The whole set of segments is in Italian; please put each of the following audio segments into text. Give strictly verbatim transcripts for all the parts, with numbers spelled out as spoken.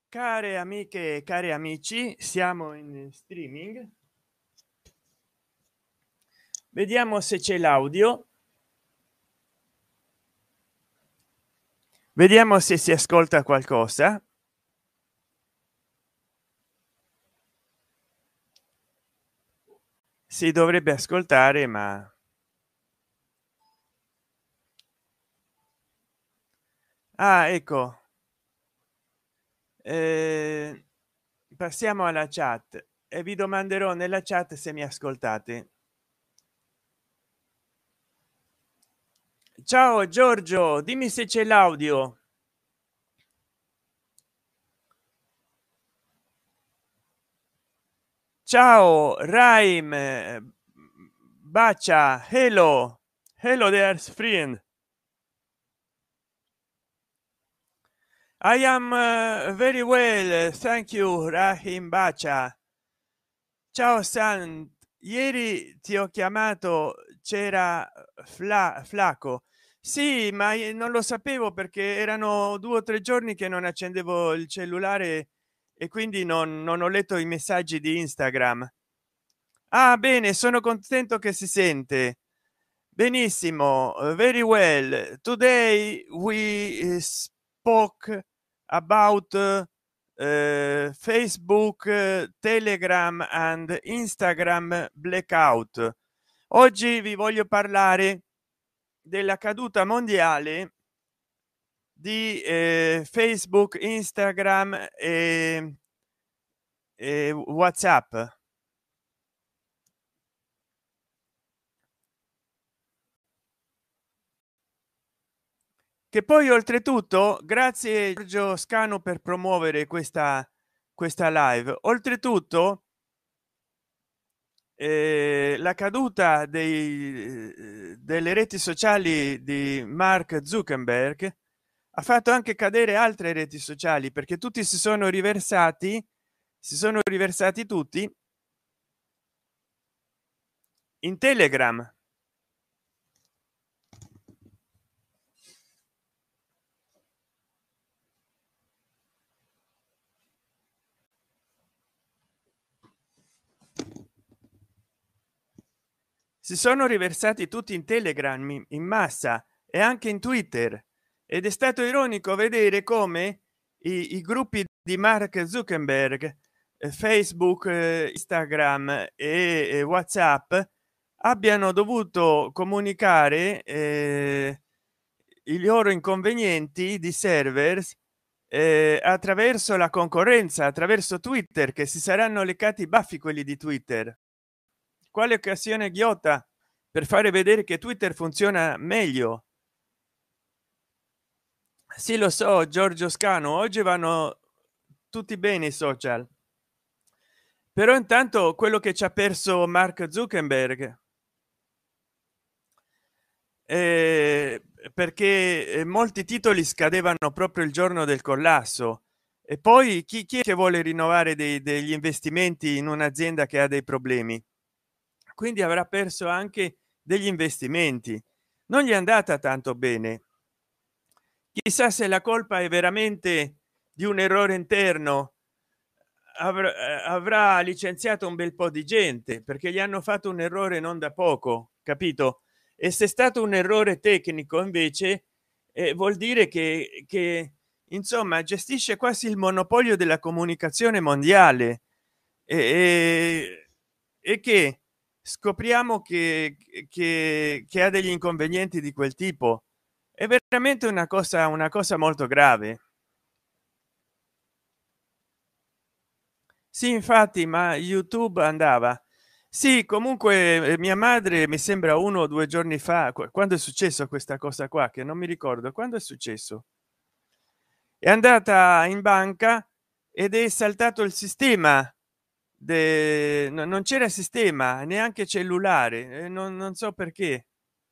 Care amiche e cari amici, siamo in streaming. Vediamo se c'è l'audio. Vediamo se si ascolta qualcosa. Si dovrebbe ascoltare, ma ah, ecco. Eh, passiamo alla chat e vi domanderò nella chat se mi ascoltate. Ciao Giorgio, dimmi se c'è l'audio. Ciao Raim, eh, bacia, hello, hello there friend. I am uh, very well, thank you, Rahim Bacia. Ciao San, ieri ti ho chiamato, c'era Fla, Flaco. Sì, ma io non lo sapevo perché erano due o tre giorni che non accendevo il cellulare e quindi non, non ho letto i messaggi di Instagram. Ah, bene, sono contento che si sente. Benissimo, uh, very well. Today we uh, spoke about uh, uh, Facebook, uh, Telegram and Instagram blackout. Oggi vi voglio parlare della caduta mondiale di eh, Facebook, Instagram e, e WhatsApp. Che poi oltretutto grazie Giorgio Scano per promuovere questa questa live. Oltretutto eh, la caduta dei, eh, delle reti sociali di Mark Zuckerberg ha fatto anche cadere altre reti sociali perché tutti si sono riversati si sono riversati tutti in Telegram. Si sono riversati tutti in Telegram in in massa e anche in Twitter, ed è stato ironico vedere come i, i gruppi di Mark Zuckerberg, eh, Facebook, eh, Instagram e, e WhatsApp abbiano dovuto comunicare eh, i loro inconvenienti di servers eh, attraverso la concorrenza, attraverso Twitter, che si saranno leccati i baffi quelli di Twitter. Quale occasione ghiotta per fare vedere che Twitter funziona meglio. Sì, lo so, Giorgio Scano, oggi vanno tutti bene i social, però intanto quello che ci ha perso Mark Zuckerberg, eh, perché eh, molti titoli scadevano proprio il giorno del collasso, e poi chi, chi è che vuole rinnovare dei, degli investimenti in un'azienda che ha dei problemi? Quindi avrà perso anche degli investimenti. Non gli è andata tanto bene. Chissà se la colpa è veramente di un errore interno. Avrà, eh, avrà licenziato un bel po' di gente perché gli hanno fatto un errore non da poco, capito? E se è stato un errore tecnico invece eh, vuol dire che, che insomma gestisce quasi il monopolio della comunicazione mondiale e, e, e che scopriamo che, che, che ha degli inconvenienti di quel tipo. È veramente una cosa una cosa molto grave. Sì, infatti, ma YouTube andava. Sì, comunque eh, mia madre mi sembra uno o due giorni fa, qu- quando è successo questa cosa qua, che non mi ricordo quando è successo, è andata in banca ed è saltato il sistema de... no- non c'era sistema neanche cellulare, eh, non, non so perché.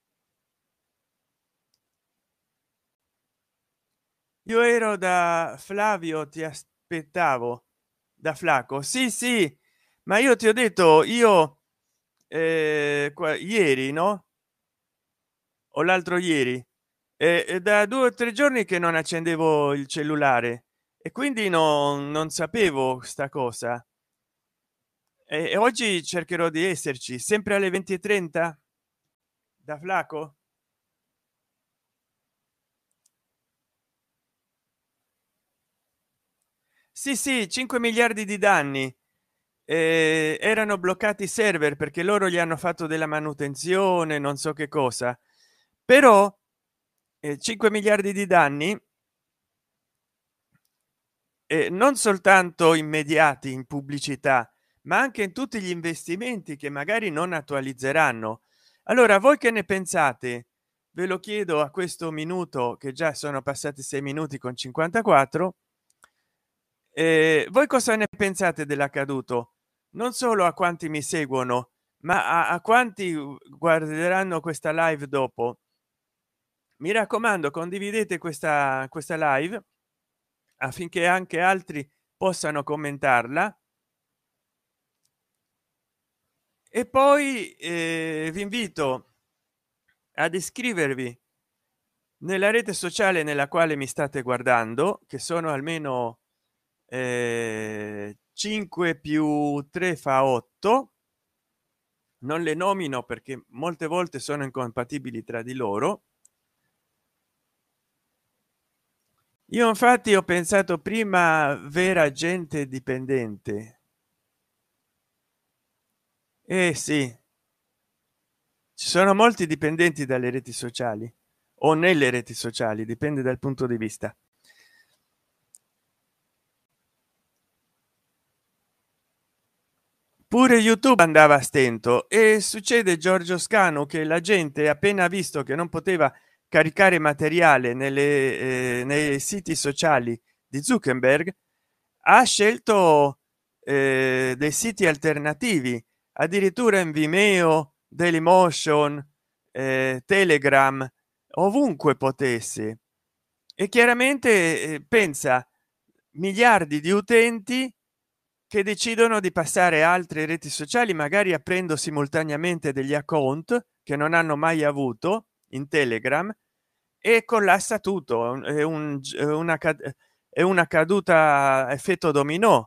Io ero da Flavio, ti aspettavo. Da Flaco, sì, sì, ma io ti ho detto, io eh, qua- ieri, no, o l'altro ieri, eh, eh, da due o tre giorni che non accendevo il cellulare e quindi non, non sapevo sta cosa, e, e oggi cercherò di esserci sempre alle venti e trenta da Flaco. Sì, sì, cinque miliardi di danni. Eh, erano bloccati i server perché loro gli hanno fatto della manutenzione, non so che cosa, però eh, cinque miliardi di danni, eh, non soltanto immediati in pubblicità, ma anche in tutti gli investimenti che magari non attualizzeranno. Allora, voi che ne pensate? Ve lo chiedo a questo minuto, che già sono passati sei minuti con cinquantaquattro. Eh, voi cosa ne pensate dell'accaduto? Non solo a quanti mi seguono, ma a, a quanti guarderanno questa live dopo. Mi raccomando, condividete questa questa live affinché anche altri possano commentarla, e poi eh, vi invito ad iscrivervi nella rete sociale nella quale mi state guardando, che sono almeno eh, cinque più tre fa otto. Non le nomino perché molte volte sono incompatibili tra di loro. Io infatti ho pensato prima vera gente dipendente. Eh sì, ci sono molti dipendenti dalle reti sociali o nelle reti sociali, dipende dal punto di vista. Pure YouTube andava a stento, e succede Giorgio Scano che la gente appena visto che non poteva caricare materiale nelle, eh, nei siti sociali di Zuckerberg, ha scelto eh, dei siti alternativi, addirittura in Vimeo, Dailymotion, eh, Telegram, ovunque potesse. E chiaramente eh, pensa, miliardi di utenti che decidono di passare a altre reti sociali, magari aprendo simultaneamente degli account che non hanno mai avuto in Telegram, e collassa tutto. È un, è una, cad- è una caduta a effetto dominò.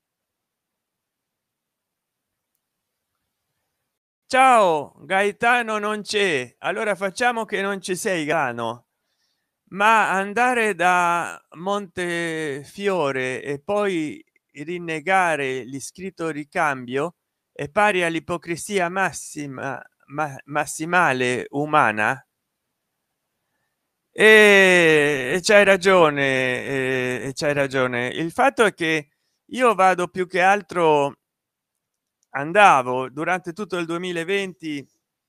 Ciao Gaetano, non c'è, allora facciamo che non ci sei, Gaetano. Ma andare da Montefiore e poi rinnegare l'iscritto ricambio è pari all'ipocrisia massima, ma- massimale umana. E, e c'hai ragione, e, e c'hai ragione. Il fatto è che io vado più che altro, andavo durante tutto il duemilaventi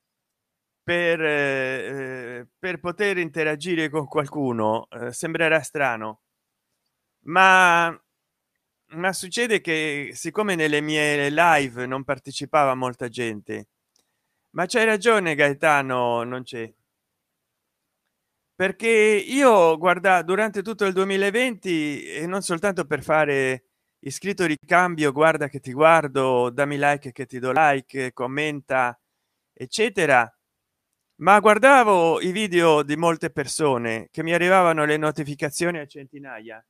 per, eh, per poter interagire con qualcuno. Eh, sembrerà strano, ma ma succede che siccome nelle mie live non partecipava molta gente. Ma c'hai ragione Gaetano, non c'è, perché io guarda durante tutto il duemilaventi, e non soltanto per fare iscritto ricambio, guarda che ti guardo, dammi like che ti do like, commenta, eccetera, ma guardavo i video di molte persone che mi arrivavano le notificazioni a centinaia.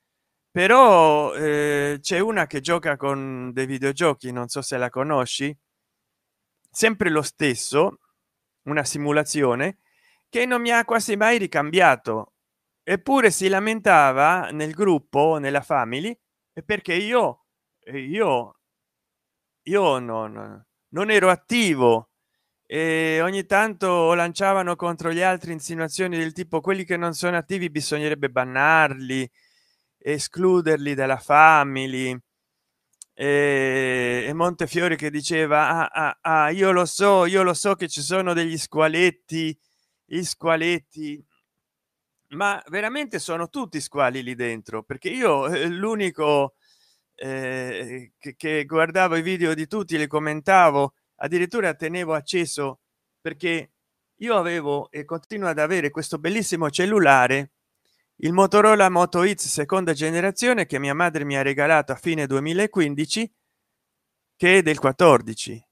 Però eh, c'è una che gioca con dei videogiochi, non so se la conosci, sempre lo stesso, una simulazione, che non mi ha quasi mai ricambiato, eppure si lamentava nel gruppo, nella family, e perché io eh, io io non, non ero attivo, e ogni tanto lanciavano contro gli altri insinuazioni del tipo: quelli che non sono attivi bisognerebbe bannarli, escluderli dalla family. E, e Montefiore che diceva: ah, ah, ah, io lo so, io lo so che ci sono degli squaletti, gli squaletti, ma veramente sono tutti squali lì dentro, perché io eh, l'unico eh, che, che guardavo i video di tutti, li commentavo, addirittura tenevo acceso, perché io avevo e continuo ad avere questo bellissimo cellulare, il Motorola Moto X seconda generazione, che mia madre mi ha regalato a fine duemilaquindici, che è del quattordici.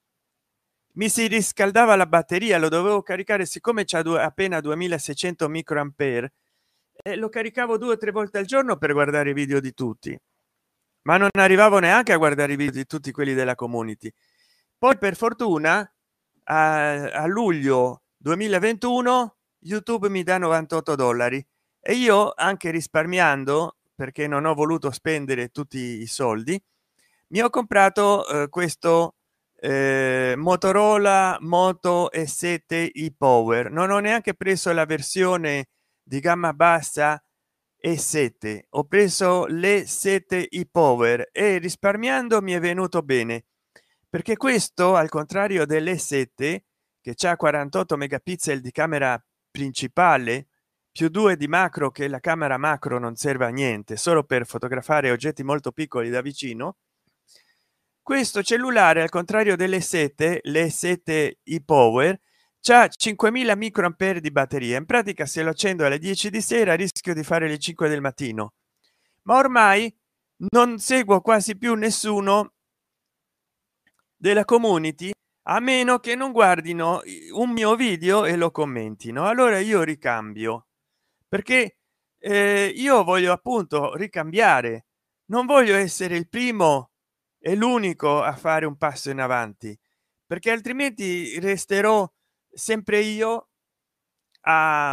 Mi si riscaldava la batteria, lo dovevo caricare, siccome c'ha due, appena duemilaseicento microampere, e lo caricavo due o tre volte al giorno per guardare i video di tutti, ma non arrivavo neanche a guardare i video di tutti quelli della community. Poi per fortuna a, a luglio duemilaventuno YouTube mi dà novantotto dollari e io, anche risparmiando perché non ho voluto spendere tutti i soldi, mi ho comprato eh, questo eh, Motorola Moto e sette i Power. Non ho neanche preso la versione di gamma bassa e sette, ho preso le sette i Power e risparmiando mi è venuto bene, perché questo, al contrario delle sette che c'ha quarantotto megapixel di camera principale più due di macro, che la camera macro non serve a niente, solo per fotografare oggetti molto piccoli da vicino, questo cellulare, al contrario delle sette, le sette i Power, c'ha cinquemila microampere di batteria. In pratica, se lo accendo alle dieci di sera rischio di fare le cinque del mattino, ma ormai non seguo quasi più nessuno della community, a meno che non guardino un mio video e lo commentino. Allora io ricambio, perché eh, io voglio appunto ricambiare, non voglio essere il primo e l'unico a fare un passo in avanti, perché altrimenti resterò sempre io a,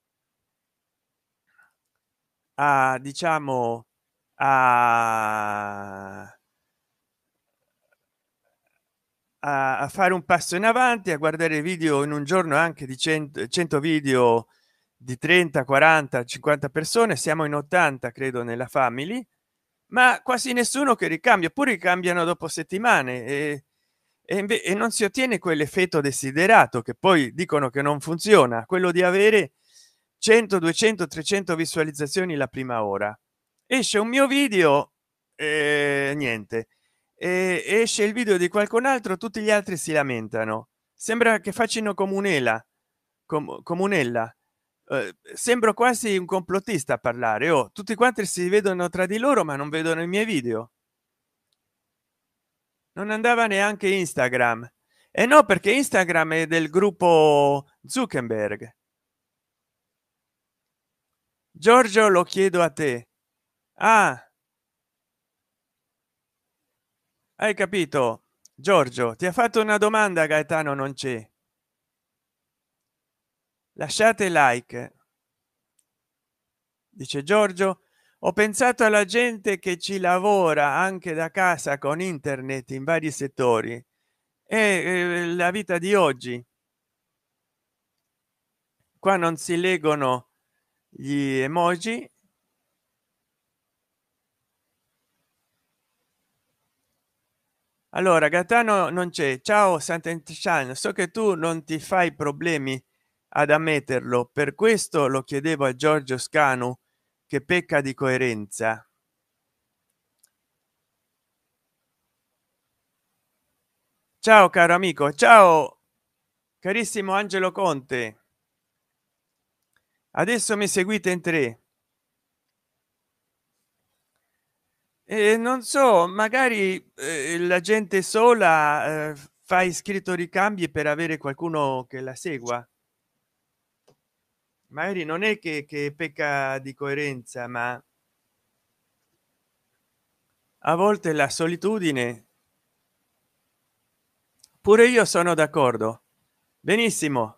a diciamo a a, a fare un passo in avanti, a guardare video in un giorno anche di cento, cento video di trenta quaranta cinquanta persone. Siamo in ottanta credo nella family, ma quasi nessuno che ricambia, oppure cambiano dopo settimane e, e, inve- e non si ottiene quell'effetto desiderato, che poi dicono che non funziona, quello di avere cento duecento trecento visualizzazioni la prima ora. Esce un mio video e niente, e esce il video di qualcun altro, tutti gli altri si lamentano, sembra che facciano comunella com comunella. Eh, sembro quasi un complottista a parlare. Oh, tutti quanti si vedono tra di loro ma non vedono i miei video. Non andava neanche Instagram, e eh no, perché Instagram è del gruppo Zuckerberg. Giorgio, lo chiedo a te. Ah, hai capito? Giorgio ti ha fatto una domanda, Gaetano non c'è. Lasciate like, dice Giorgio. Ho pensato alla gente che ci lavora anche da casa con internet in vari settori e eh, la vita di oggi, qua non si leggono gli emoji. Allora Gaetano non c'è. Ciao Sant'Enchan, so che tu non ti fai problemi ad ammetterlo, per questo lo chiedevo a Giorgio Scanu, che pecca di coerenza. Ciao caro amico, ciao carissimo Angelo Conte, adesso mi seguite in tre e non so, magari eh, la gente sola eh, fa iscritto ricambi per avere qualcuno che la segua. Magari non è che, che pecca di coerenza, ma a volte la solitudine. Pure io sono d'accordo. Benissimo.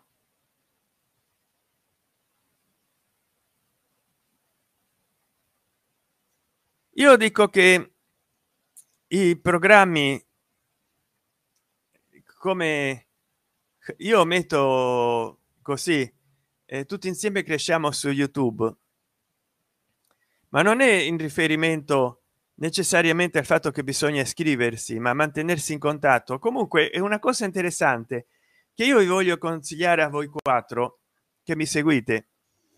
Io dico che i programmi, come io metto così, eh, tutti insieme cresciamo su YouTube, ma non è in riferimento necessariamente al fatto che bisogna iscriversi, ma mantenersi in contatto. Comunque è una cosa interessante che io vi voglio consigliare a voi quattro che mi seguite,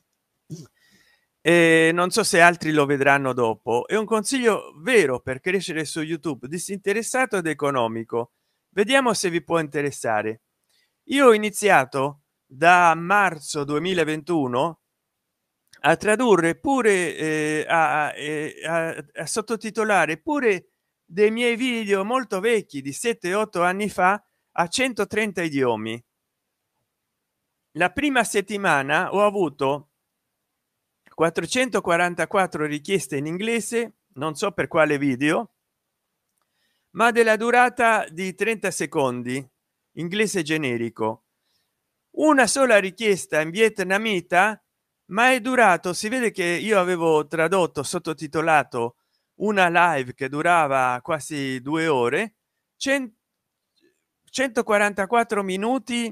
e non so se altri lo vedranno dopo. È un consiglio vero per crescere su YouTube, disinteressato ed economico. Vediamo se vi può interessare. Io ho iniziato da marzo duemilaventuno a tradurre pure eh, a, eh, a, a sottotitolare pure dei miei video molto vecchi di sette otto anni fa a centotrenta idiomi. La prima settimana ho avuto quattrocentoquarantaquattro richieste in inglese, non so per quale video, ma della durata di trenta secondi, inglese generico. Una sola richiesta in vietnamita, ma è durato, si vede che io avevo tradotto, sottotitolato una live che durava quasi due ore, centoquarantaquattro minuti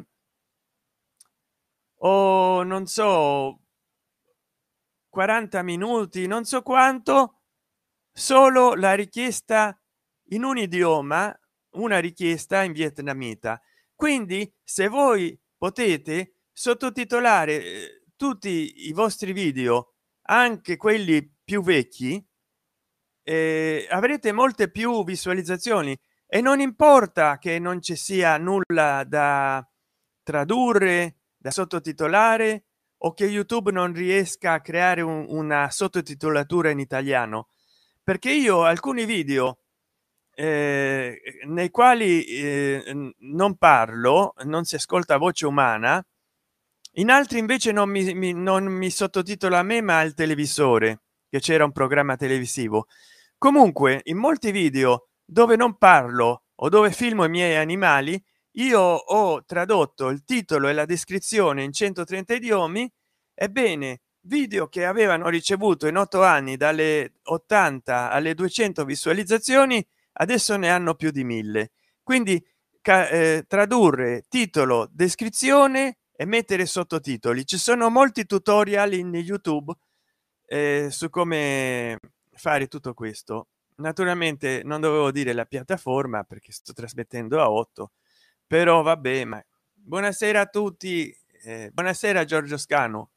o non so, quaranta minuti, non so quanto, solo la richiesta in un idioma, una richiesta in vietnamita. Quindi se voi potete sottotitolare eh, tutti i vostri video, anche quelli più vecchi, eh, avrete molte più visualizzazioni, e non importa che non ci sia nulla da tradurre, da sottotitolare, o che YouTube non riesca a creare un- una sottotitolatura in italiano, perché io alcuni video eh, nei quali eh, n- non parlo, non si ascolta voce umana, in altri invece non mi, mi- non mi sottotitola a me ma al televisore, che c'era un programma televisivo. Comunque in molti video dove non parlo o dove filmo i miei animali, io ho tradotto il titolo e la descrizione in centotrenta idiomi. Ebbene, video che avevano ricevuto in otto anni dalle ottanta alle duecento visualizzazioni adesso ne hanno più di mille. Quindi ca- eh, tradurre titolo, descrizione e mettere sottotitoli, ci sono molti tutorial in YouTube eh, su come fare tutto questo. Naturalmente non dovevo dire la piattaforma perché sto trasmettendo a otto, però vabbè. Ma buonasera a tutti, eh, buonasera Giorgio Scano.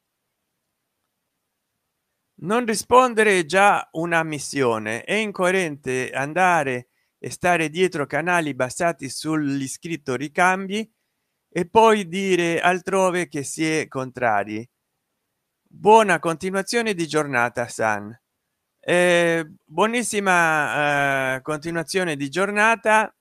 Non rispondere è già una missione, è incoerente andare e stare dietro canali basati sull'iscritto ricambi e poi dire altrove che si è contrari. Buona continuazione di giornata, San. Eh, buonissima eh, continuazione di giornata.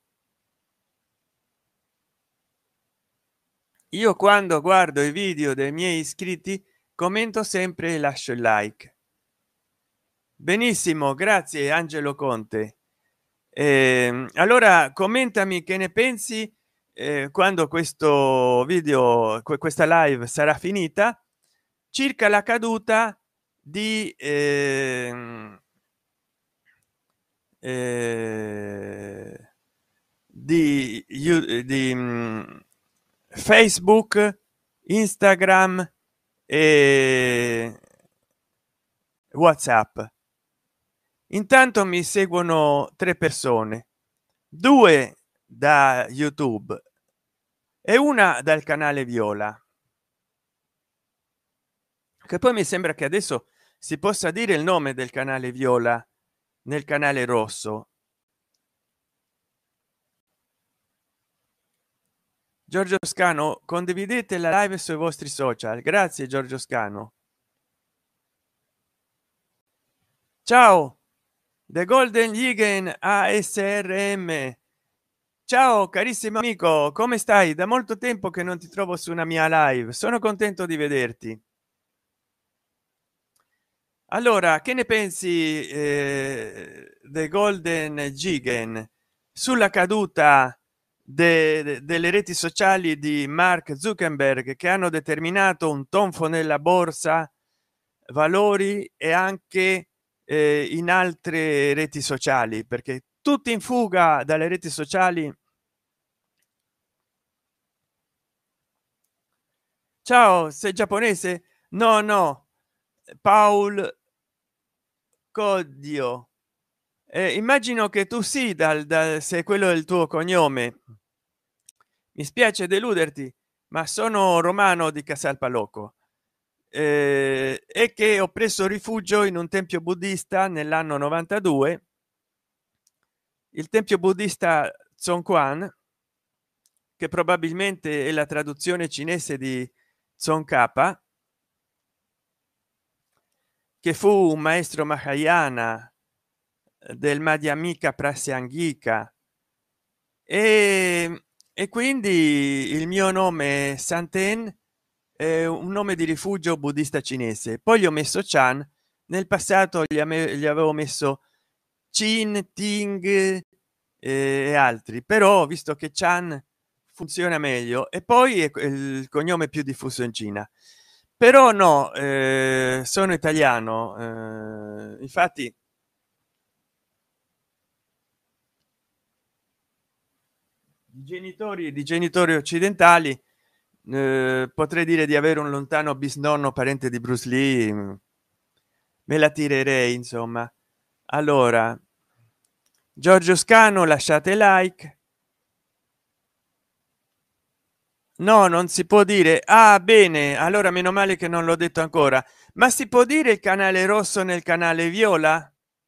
Io quando guardo i video dei miei iscritti commento sempre e lascio il like. Benissimo, grazie Angelo Conte. Eh, allora commentami che ne pensi eh, quando questo video, que- questa live sarà finita, circa la caduta di ehm, eh, di, You- di mm, Facebook, Instagram e WhatsApp. Intanto mi seguono tre persone, due da YouTube e una dal canale Viola, che poi mi sembra che adesso si possa dire il nome del canale Viola nel canale rosso. Giorgio Scano, condividete la live sui vostri social. Grazie Giorgio Scano. Ciao The Golden Ligen A S R M. Ciao carissimo amico, come stai? Da molto tempo che non ti trovo su una mia live, sono contento di vederti. Allora, che ne pensi eh, The Golden Gigan sulla caduta de- de- delle reti sociali di Mark Zuckerberg, che hanno determinato un tonfo nella borsa valori e anche eh, in altre reti sociali, perché tutti in fuga dalle reti sociali. Ciao, sei giapponese? No, no, Paul Codio. Eh, immagino che tu sì, dal, dal se quello è il tuo cognome. Mi spiace deluderti, ma sono romano di Casalpalocco eh, e che ho preso rifugio in un tempio buddista nell'anno novantadue, il tempio buddista Zongquan, che probabilmente è la traduzione cinese di Tsongkhapa, che fu un maestro mahayana del Madhyamika Prasangika, e, e quindi il mio nome è Santen è un nome di rifugio buddista cinese. Poi gli ho messo Chan, nel passato gli, ame- gli avevo messo Chin, Ting eh, e altri, però visto che Chan funziona meglio e poi è il cognome più diffuso in Cina. Però no, eh, sono italiano, eh, infatti di genitori di genitori occidentali, eh, potrei dire di avere un lontano bisnonno parente di Bruce Lee, mm, me la tirerei insomma. Allora, Giorgio Scano, lasciate like. No, non si può dire. Ah, bene, allora meno male che non l'ho detto ancora. Ma si può dire il canale rosso nel canale viola?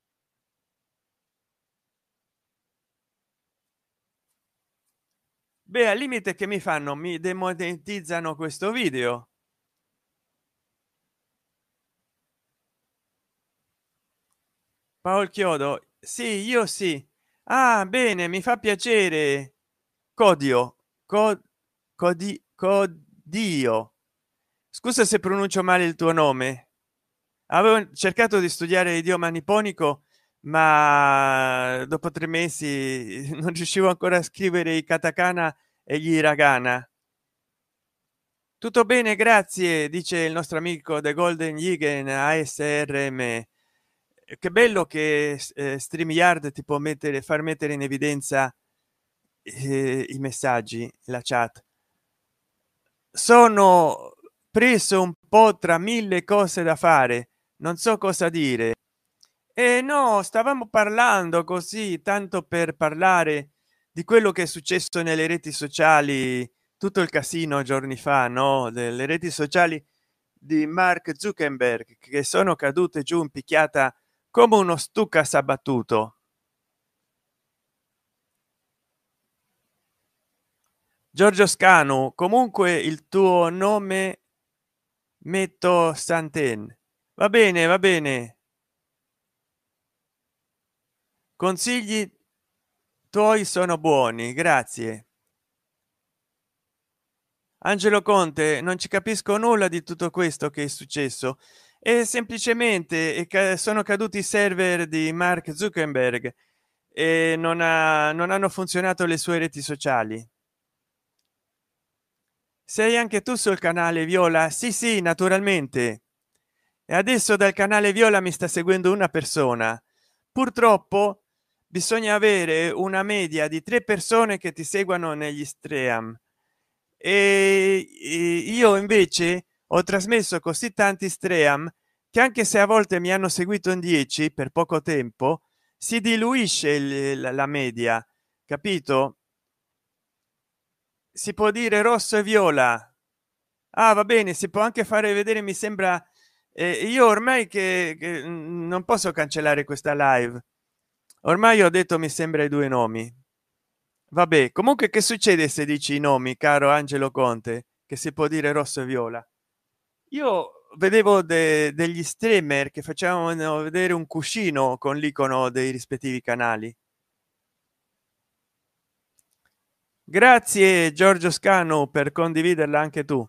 Beh, al limite che mi fanno, mi demonetizzano questo video. Paolo Chiodo, sì, io sì. Ah, bene, mi fa piacere. Codio, co, codi, codio. Scusa se pronuncio male il tuo nome. Avevo cercato di studiare l'idioma nipponico, ma dopo tre mesi non riuscivo ancora a scrivere i katakana e gli hiragana. Tutto bene, grazie, dice il nostro amico The Golden Yigen A S R M. Che bello che eh, StreamYard ti può mettere, far mettere in evidenza eh, i messaggi, la chat. Sono preso un po' tra mille cose da fare, non so cosa dire. E no, stavamo parlando così tanto per parlare di quello che è successo nelle reti sociali, tutto il casino giorni fa, no, delle reti sociali di Mark Zuckerberg che sono cadute giù in picchiata come uno stucas abbattuto. Giorgio Scanu, comunque il tuo nome metto Santen. Va bene, va bene. Consigli tuoi sono buoni, grazie. Angelo Conte, non ci capisco nulla di tutto questo che è successo. E semplicemente è ca- sono caduti i server di Mark Zuckerberg e non, ha, non hanno funzionato le sue reti sociali. Sei anche tu sul canale viola? Sì, sì, naturalmente. E adesso dal canale viola mi sta seguendo una persona. Purtroppo bisogna avere una media di tre persone che ti seguano negli stream e e io invece ho trasmesso così tanti stream che anche se a volte mi hanno seguito in dieci per poco tempo si diluisce il- la la media, capito? Si può dire rosso e viola. Ah, va bene, si può anche fare vedere, mi sembra. Eh, io ormai che, che, mm, non posso cancellare questa live, ormai ho detto mi sembra i due nomi. Vabbè, comunque che succede se dici i nomi, caro Angelo Conte, che si può dire rosso e viola? Io vedevo de- degli streamer che facevano vedere un cuscino con l'icono dei rispettivi canali. Grazie Giorgio Scanu per condividerla anche tu.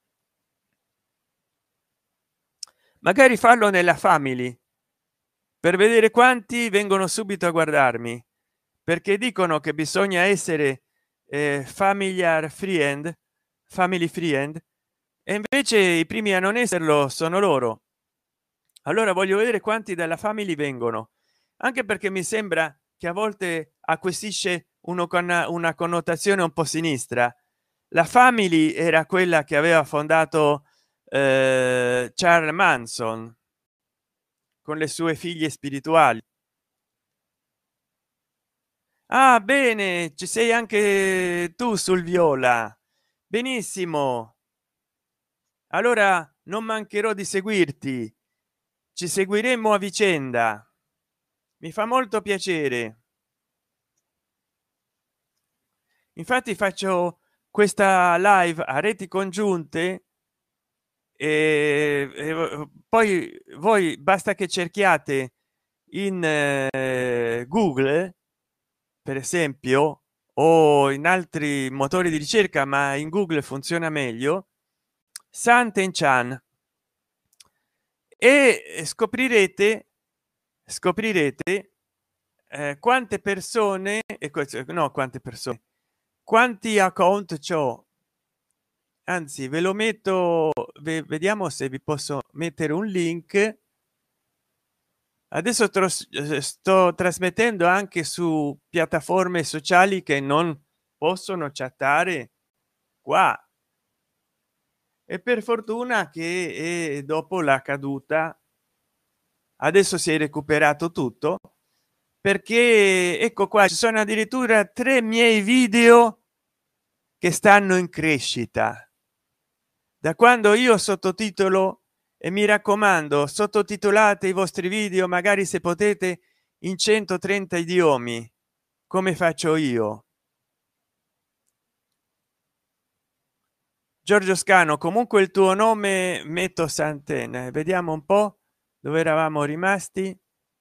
Magari farlo nella family per vedere quanti vengono subito a guardarmi, perché dicono che bisogna essere eh, familiar friend, family friend, e invece i primi a non esserlo sono loro. Allora voglio vedere quanti dalla family vengono, anche perché mi sembra che a volte acquisisce uno con una connotazione un po' sinistra. La family era quella che aveva fondato eh, Charles Manson con le sue figlie spirituali. Ah, bene, ci sei anche tu sul viola. Benissimo, allora non mancherò di seguirti, ci seguiremo a vicenda. Mi fa molto piacere. Infatti faccio questa live a reti congiunte e, e poi voi basta che cerchiate in eh, Google, per esempio, o in altri motori di ricerca, ma in Google funziona meglio, Santen Chan, e scoprirete scoprirete eh, quante persone e questo no quante persone quanti account c'ho, anzi ve lo metto, ve- vediamo se vi posso mettere un link. Adesso tros- eh, sto trasmettendo anche su piattaforme sociali che non possono chattare qua, e per fortuna che eh, dopo la caduta adesso si è recuperato tutto, perché ecco qua ci sono addirittura tre miei video che stanno in crescita da quando io sottotitolo. E mi raccomando, sottotitolate i vostri video, magari se potete, in centotrenta idiomi, come faccio io. Giorgio Scano, comunque il tuo nome metto Santen, vediamo un po' dove eravamo rimasti.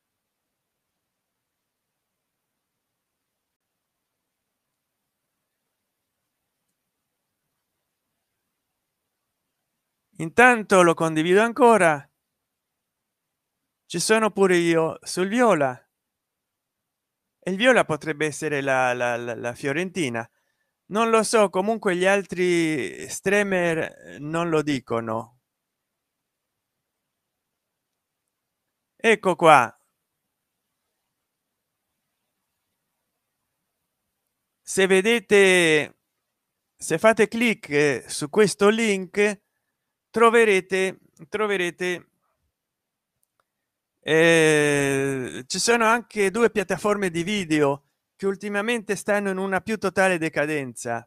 Intanto lo condivido ancora, ci sono pure io sul viola, e il viola potrebbe essere la, la, la, la Fiorentina, non lo so, comunque gli altri streamer non lo dicono. Ecco qua, se vedete, se fate clic su questo link troverete troverete eh, ci sono anche due piattaforme di video che ultimamente stanno in una più totale decadenza.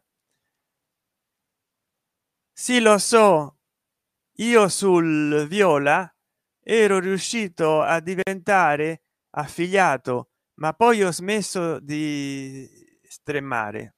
Sì, lo so, io sul viola ero riuscito a diventare affiliato, ma poi ho smesso di stremmare,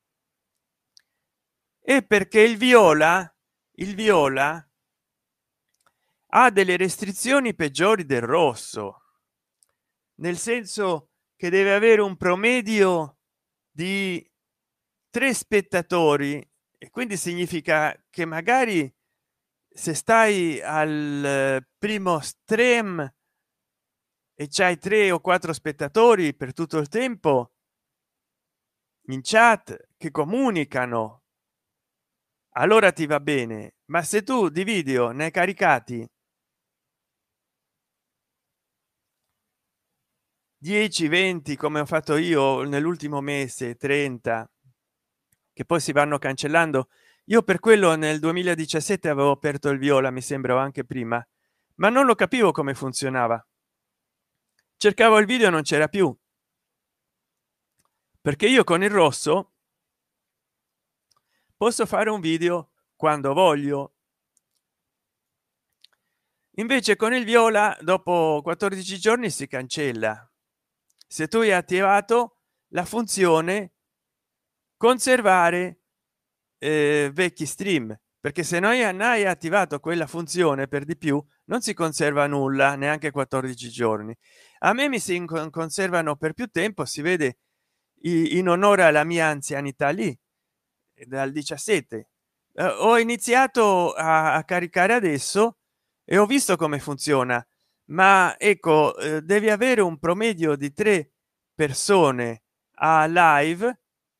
e perché il viola il viola ha delle restrizioni peggiori del rosso, nel senso che deve avere un promedio di tre spettatori, e quindi significa che magari se stai al eh, primo stream e c'hai tre o quattro spettatori per tutto il tempo in chat che comunicano, allora ti va bene, ma se tu di video ne hai caricati dieci venti come ho fatto io nell'ultimo mese, trenta, che poi si vanno cancellando, io per quello nel duemiladiciassette avevo aperto il viola, mi sembra, o anche prima, ma non lo capivo come funzionava, cercavo il video, non c'era più, perché io con il rosso posso fare un video quando voglio, invece con il viola dopo quattordici giorni si cancella se tu hai attivato la funzione conservare eh, vecchi stream, perché se noi hai attivato quella funzione per di più non si conserva nulla, neanche quattordici giorni. A me mi si con- conservano per più tempo, si vede, i- in onore alla mia anzianità lì, dal diciassette. Eh, ho iniziato a, a caricare adesso e ho visto come funziona, ma ecco, eh, devi avere un promedio di tre persone a live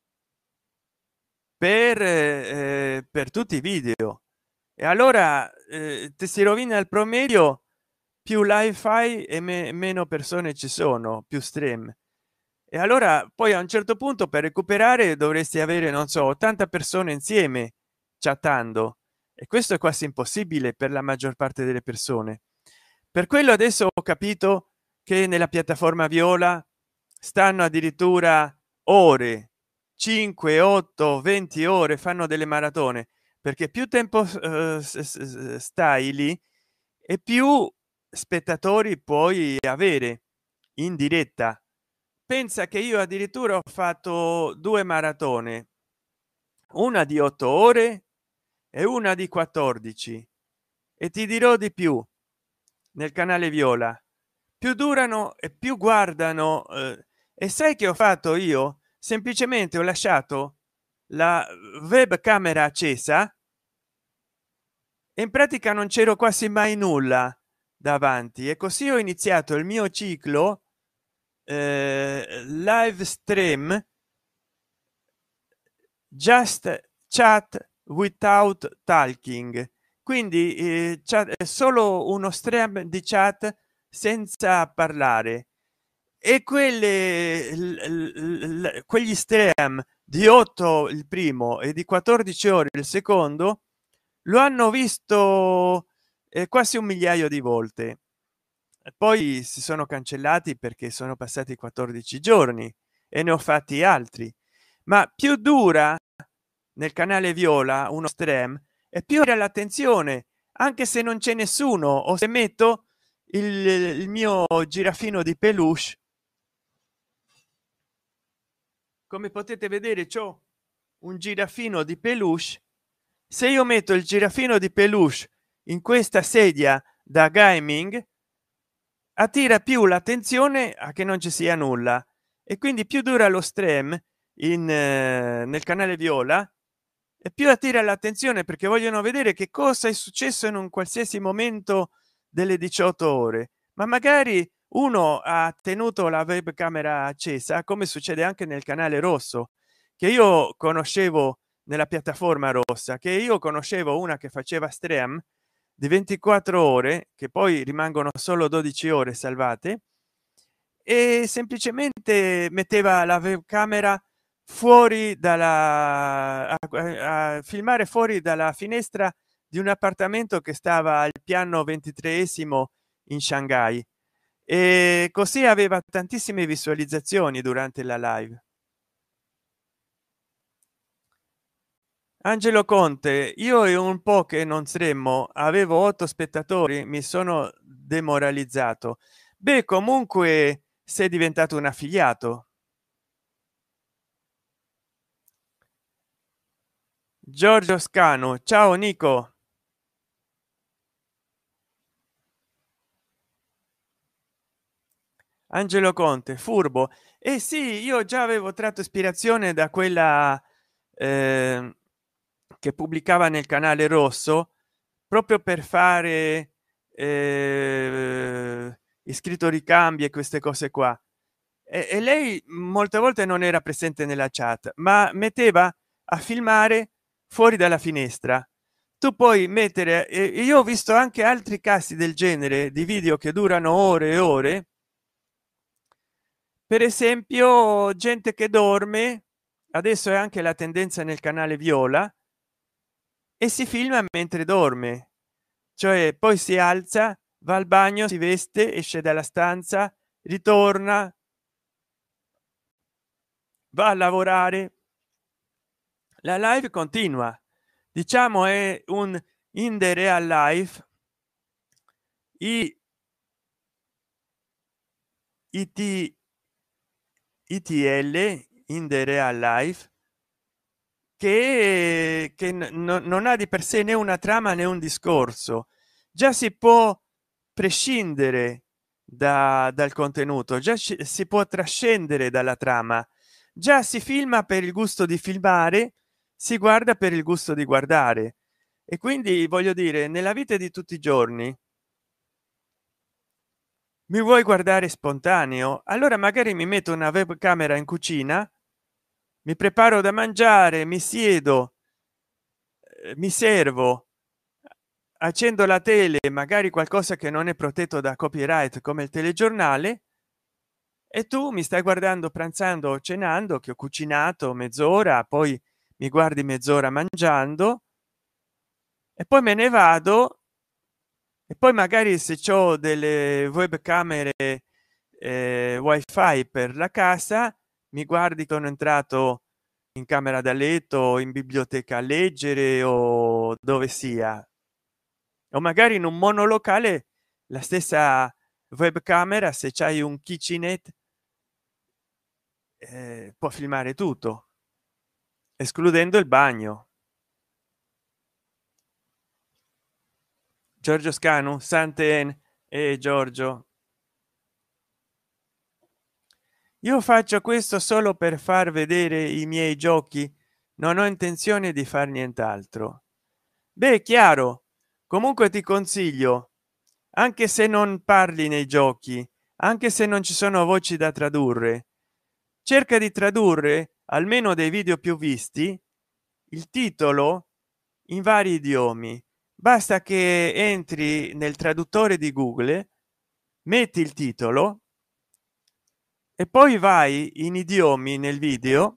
per eh, per tutti i video, e allora eh, ti si rovina il promedio, più live fai e me- meno persone ci sono, più stream, e allora poi a un certo punto per recuperare dovresti avere, non so, ottanta persone insieme chattando, e questo è quasi impossibile per la maggior parte delle persone. Per quello adesso ho capito che nella piattaforma viola stanno addirittura ore, cinque otto venti ore, fanno delle maratone, perché più tempo eh, s- s- stai lì e più spettatori puoi avere in diretta. Pensa che io addirittura ho fatto due maratone, una di otto ore e una di quattordici, e ti dirò di più, nel canale viola più durano e più guardano. Eh, e sai che ho fatto io? Semplicemente ho lasciato la webcamera accesa e in pratica non c'ero quasi mai nulla davanti, e così ho iniziato il mio ciclo eh, live stream just chat without talking, quindi eh, chat, è solo uno stream di chat senza parlare. E quelle l- l- l- quegli stream di otto il primo e di quattordici ore il secondo lo hanno visto eh, quasi un migliaio di volte. Poi si sono cancellati perché sono passati quattordici giorni e ne ho fatti altri, ma più dura nel canale viola uno stream e più era l'attenzione, anche se non c'è nessuno, o se metto il, il mio girafino di peluche. Come potete vedere, c'ho un girafino di peluche. Se io metto il girafino di peluche in questa sedia da gaming, attira più l'attenzione a che non ci sia nulla, e quindi più dura lo stream in eh, nel canale viola e più attira l'attenzione, perché vogliono vedere che cosa è successo in un qualsiasi momento delle diciotto ore. Ma magari uno ha tenuto la webcamera accesa, come succede anche nel canale rosso, che io conoscevo, nella piattaforma rossa, che io conoscevo una che faceva stream di ventiquattro ore, che poi rimangono solo dodici ore salvate, e semplicemente metteva la webcamera fuori dalla a, a filmare fuori dalla finestra di un appartamento che stava al piano ventitreesimo in Shanghai, e così aveva tantissime visualizzazioni durante la live. Angelo Conte, io e un po' che non saremmo, avevo otto spettatori, mi sono demoralizzato. Beh, comunque sei diventato un affiliato. Giorgio Scano, ciao Nico. Angelo Conte, furbo. E eh sì, io già avevo tratto ispirazione da quella eh, che pubblicava nel canale rosso, proprio per fare eh, iscritto ricambi e queste cose qua. E, e lei molte volte non era presente nella chat, ma metteva a filmare fuori dalla finestra. Tu puoi mettere, e io ho visto anche altri casi del genere, di video che durano ore e ore, per esempio gente che dorme. Adesso è anche la tendenza nel canale viola, e si filma mentre dorme, cioè poi si alza, va al bagno, si veste, esce dalla stanza, ritorna, va a lavorare, la live continua. Diciamo è un in the real life, i it itl, in the real life, che, che n- non ha di per sé né una trama né un discorso. Già si può prescindere da, dal contenuto, già ci- si può trascendere dalla trama, già si filma per il gusto di filmare, si guarda per il gusto di guardare. E quindi voglio dire, nella vita di tutti i giorni, mi vuoi guardare spontaneo, allora magari mi metto una webcamera in cucina, mi preparo da mangiare, mi siedo, eh, mi servo, accendo la tele, magari qualcosa che non è protetto da copyright come il telegiornale, e tu mi stai guardando pranzando o cenando, che ho cucinato mezz'ora, poi mi guardi mezz'ora mangiando, e poi me ne vado. E poi magari se c'ho delle webcamere eh, wifi per la casa, mi guardi che sono entrato in camera da letto, in biblioteca a leggere o dove sia, o magari in un monolocale la stessa webcamera, se c'hai un kitchenet, eh, può filmare tutto, escludendo il bagno. Giorgio Scanu, Santen e Giorgio, io faccio questo solo per far vedere i miei giochi, non ho intenzione di far nient'altro. Beh, chiaro, comunque ti consiglio, anche se non parli nei giochi, anche se non ci sono voci da tradurre, cerca di tradurre almeno dei video più visti il titolo in vari idiomi. Basta che entri nel traduttore di Google, metti il titolo e poi vai in idiomi nel video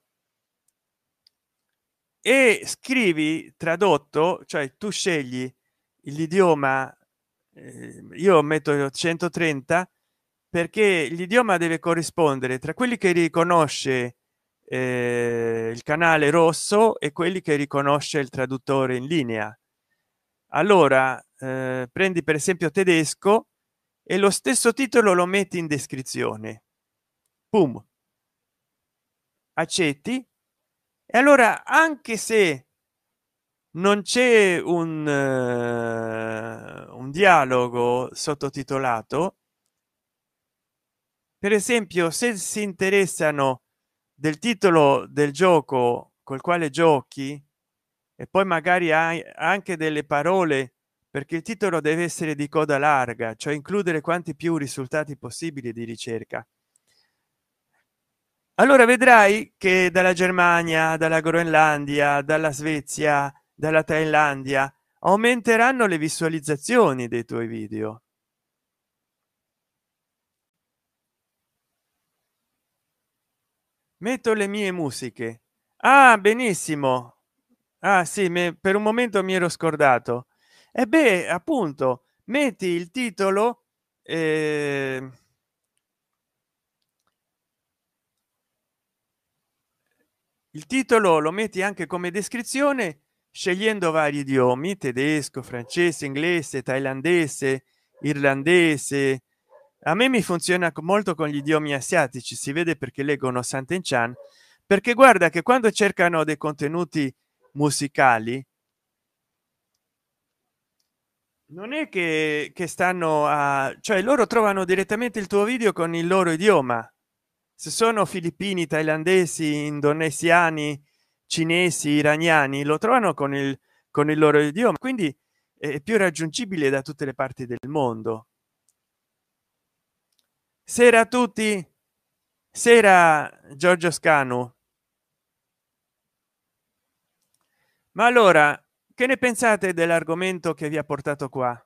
e scrivi tradotto, cioè tu scegli l'idioma, eh, io metto centotrenta perché l'idioma deve corrispondere tra quelli che riconosce eh, il canale rosso e quelli che riconosce il traduttore in linea. Allora eh, prendi per esempio tedesco e lo stesso titolo lo metti in descrizione, pum, accetti, e allora anche se non c'è un, uh, un dialogo sottotitolato, per esempio se si interessano del titolo del gioco col quale giochi e poi magari hai anche delle parole, perché il titolo deve essere di coda larga, cioè includere quanti più risultati possibili di ricerca, allora vedrai che dalla Germania, dalla Groenlandia, dalla Svezia, dalla Thailandia aumenteranno le visualizzazioni dei tuoi video. Metto le mie musiche. Ah, benissimo. Ah sì, me, per un momento mi ero scordato. E beh, appunto, metti il titolo, eh, il titolo lo metti anche come descrizione, scegliendo vari idiomi: tedesco, francese, inglese, thailandese, irlandese. A me mi funziona co- molto con gli idiomi asiatici, si vede perché leggono Santen Chan, perché guarda che quando cercano dei contenuti musicali non è che, che stanno a, cioè loro trovano direttamente il tuo video con il loro idioma. Se sono filippini, thailandesi, indonesiani, cinesi, iraniani, lo trovano con il con il loro idioma, quindi è più raggiungibile da tutte le parti del mondo. Sera a tutti, sera Giorgio Scanu. Ma allora, che ne pensate dell'argomento che vi ha portato qua,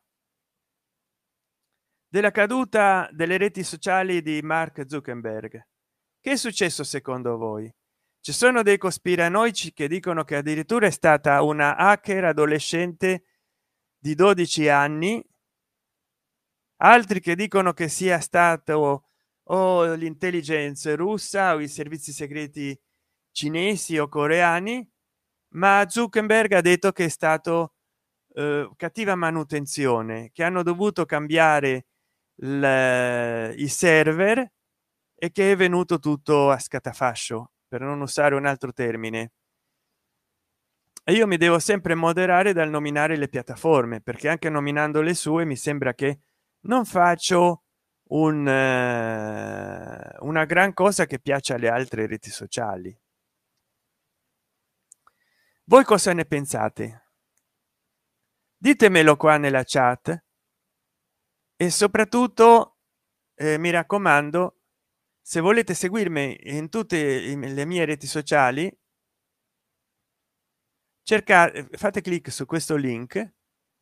della caduta delle reti sociali di Mark Zuckerberg? Che è successo secondo voi? Ci sono dei cospiranoici che dicono che addirittura è stata una hacker adolescente di dodici anni, altri che dicono che sia stato o l'intelligence russa o i servizi segreti cinesi o coreani, ma Zuckerberg ha detto che è stato eh, cattiva manutenzione, che hanno dovuto cambiare il- i server e che è venuto tutto a scatafascio, per non usare un altro termine. E io mi devo sempre moderare dal nominare le piattaforme, perché anche nominando le sue mi sembra che non faccio un, eh, una gran cosa che piace alle altre reti sociali. Voi cosa ne pensate? Ditemelo qua nella chat e soprattutto eh, mi raccomando, se volete seguirmi in tutte i- le mie reti sociali, cercate, fate clic su questo link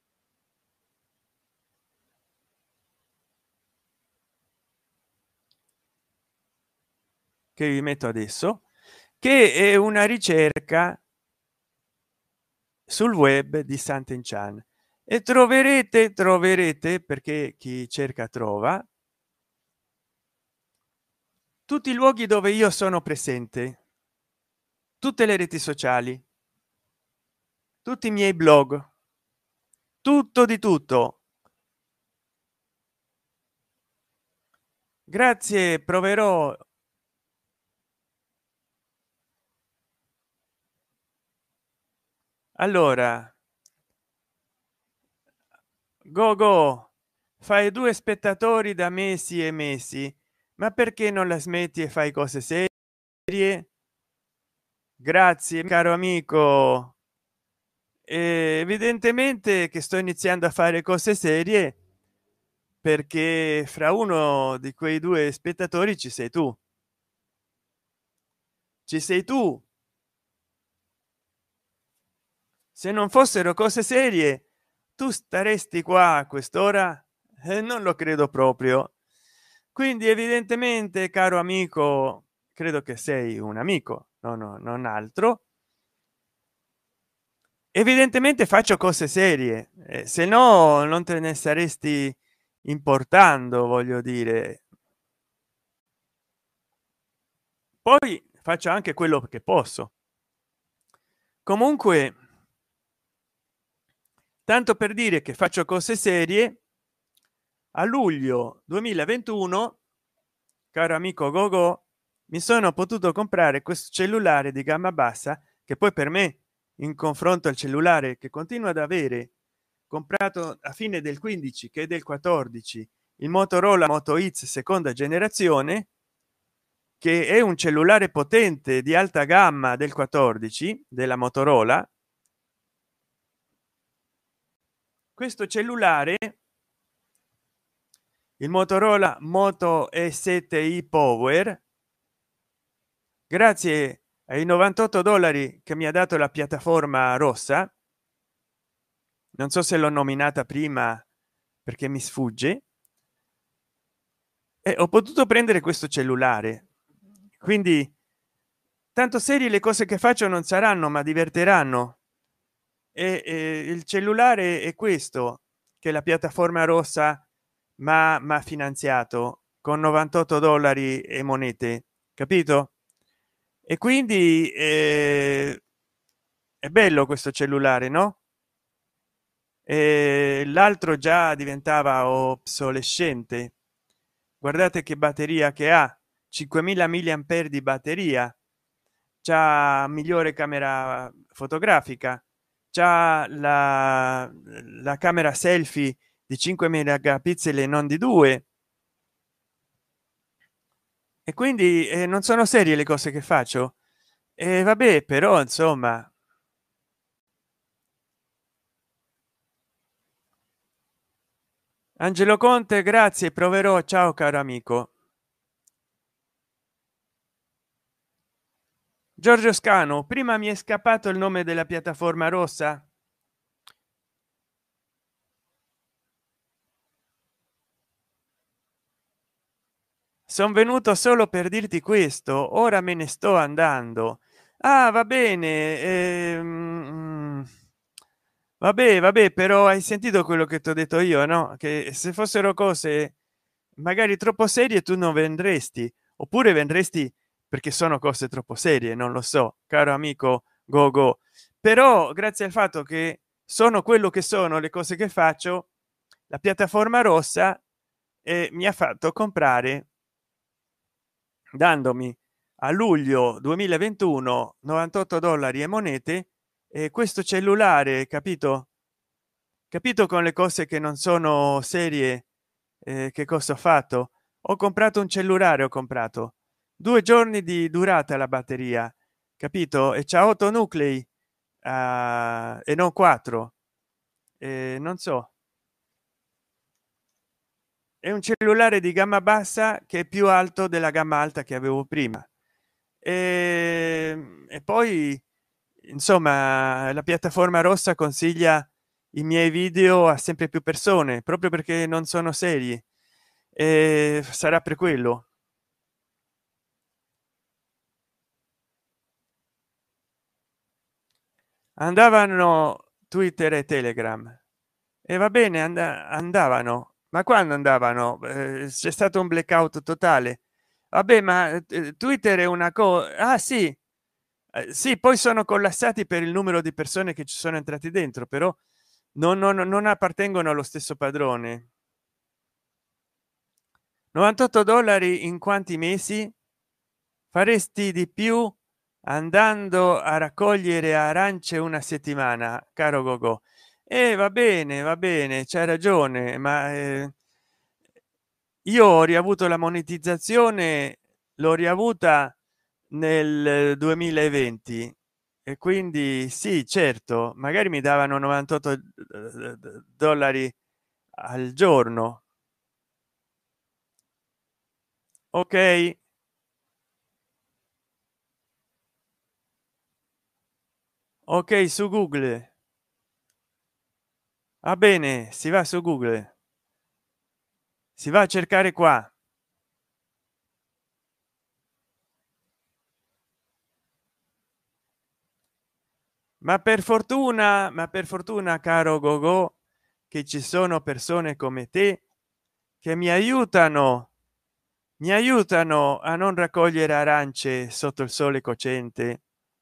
che vi metto adesso, che è una ricerca sul web di Sant'Enchan, e troverete troverete perché chi cerca trova tutti i luoghi dove io sono presente, tutte le reti sociali, tutti i miei blog, tutto di tutto. Grazie, proverò. Allora, go go, fai due spettatori da mesi e mesi, ma perché non la smetti e fai cose serie? Grazie caro amico. E evidentemente che sto iniziando a fare cose serie, perché fra uno di quei due spettatori ci sei tu, ci sei tu. Se non fossero cose serie, tu staresti qua a quest'ora? Eh, non lo credo proprio. Quindi evidentemente, caro amico, credo che sei un amico, no, no, non altro. Evidentemente faccio cose serie, eh, se no non te ne saresti importando, voglio dire. Poi faccio anche quello che posso. Comunque, tanto per dire che faccio cose serie, a luglio duemilaventuno, caro amico gogo, mi sono potuto comprare questo cellulare di gamma bassa, che poi per me, in confronto al cellulare che continuo ad avere comprato a fine del quindici, che è del quattordici, il Motorola Moto X seconda generazione, che è un cellulare potente di alta gamma del quattordici della Motorola. Questo cellulare, il Motorola Moto e sette i Power, grazie ai novantotto dollari che mi ha dato la piattaforma rossa, non so se l'ho nominata prima perché mi sfugge, e ho potuto prendere questo cellulare. Quindi tanto serie le cose che faccio non saranno, ma diverteranno. E, e il cellulare è questo, che la piattaforma rossa ma ma finanziato con novantotto dollari e monete, capito? E quindi eh, è bello questo cellulare, no? E l'altro già diventava obsolescente. Guardate che batteria che ha, cinquemila milliampere di batteria, c'ha migliore camera fotografica, c'ha la, la camera selfie di cinque megapixel e non di due. E quindi eh, non sono serie le cose che faccio. E vabbè, però insomma. Angelo Conte, grazie, proverò. Ciao caro amico. Giorgio Scano, prima mi è scappato il nome della piattaforma rossa. Sono venuto solo per dirti questo, ora me ne sto andando. Ah, va bene. ehm, vabbè, vabbè, però hai sentito quello che ti ho detto io, no? Che se fossero cose magari troppo serie tu non vendresti, oppure vendresti perché sono cose troppo serie, non lo so, caro amico Gogo. Però grazie al fatto che sono quello che sono le cose che faccio, la piattaforma rossa eh, mi ha fatto comprare, dandomi a luglio duemilaventuno novantotto dollari e monete, e questo cellulare, capito? Capito, con le cose che non sono serie. Eh, che cosa ho fatto? Ho comprato un cellulare, ho comprato due giorni di durata la batteria, capito? E c'ha otto nuclei, uh, e non quattro. Eh, non so, è un cellulare di gamma bassa che è più alto della gamma alta che avevo prima. E, e poi insomma la piattaforma rossa consiglia i miei video a sempre più persone, proprio perché non sono seri. E sarà per quello. Andavano Twitter e Telegram, e va bene, and andavano, ma quando andavano? Eh, c'è stato un blackout totale. Vabbè, ma eh, Twitter è una cosa. Ah sì, eh, sì, poi sono collassati per il numero di persone che ci sono entrati dentro, però non, non, non appartengono allo stesso padrone. novantotto dollari in quanti mesi? Faresti di più andando a raccogliere arance una settimana, caro gogo. E va bene, va bene, c'hai ragione, ma eh, io ho riavuto la monetizzazione, l'ho riavuta nel duemilaventi, e quindi sì, certo, magari mi davano novantotto dollari al giorno. Ok, ok, su Google. Va bene, si va su Google, si va a cercare qua. Ma per fortuna, ma per fortuna, caro Gogo, che ci sono persone come te che mi aiutano, mi aiutano a non raccogliere arance sotto il sole cocente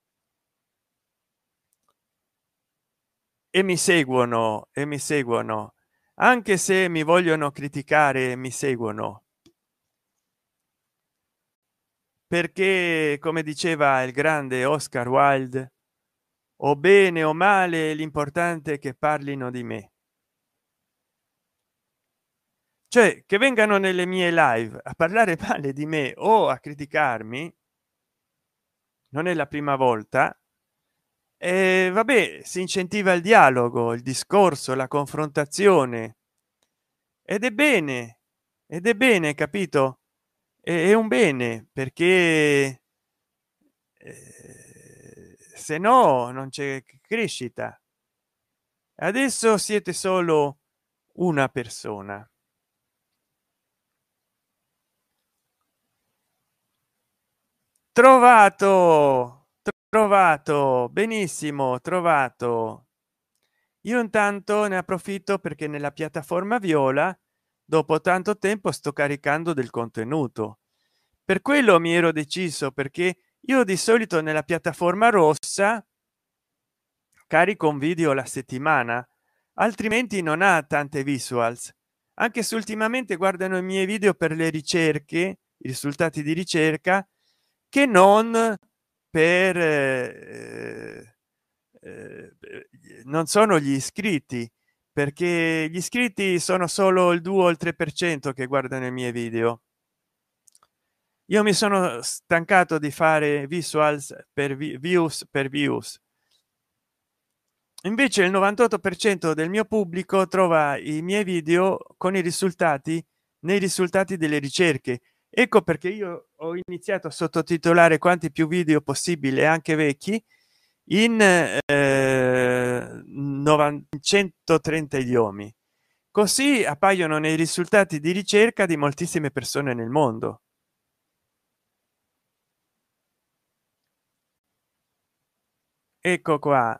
e mi seguono e mi seguono, anche se mi vogliono criticare, mi seguono. Perché, come diceva il grande Oscar Wilde, o bene o male, l'importante è che parlino di me, cioè che vengano nelle mie live a parlare male di me o a criticarmi. Non è la prima volta. E vabbè, si incentiva il dialogo, il discorso, la confrontazione, ed è bene, ed è bene, capito? È, è un bene, perché eh, se no non c'è crescita. Adesso siete solo una persona. Trovato, trovato, benissimo, trovato. Io intanto ne approfitto perché nella piattaforma viola, dopo tanto tempo, sto caricando del contenuto. Per quello mi ero deciso, perché io di solito nella piattaforma rossa carico un video la settimana, altrimenti non ha tante visuals. Anche se ultimamente guardano i miei video per le ricerche, i risultati di ricerca, che non per eh, eh, non sono gli iscritti, perché gli iscritti sono solo il due o il tre per cento che guardano i miei video. Io mi sono stancato di fare visuals per vi- views per views. Invece il novantotto per cento del mio pubblico trova i miei video con i risultati nei risultati delle ricerche. Ecco perché io ho iniziato a sottotitolare quanti più video possibile, anche vecchi, in eh, novecentotrenta idiomi, così appaiono nei risultati di ricerca di moltissime persone nel mondo. Ecco qua,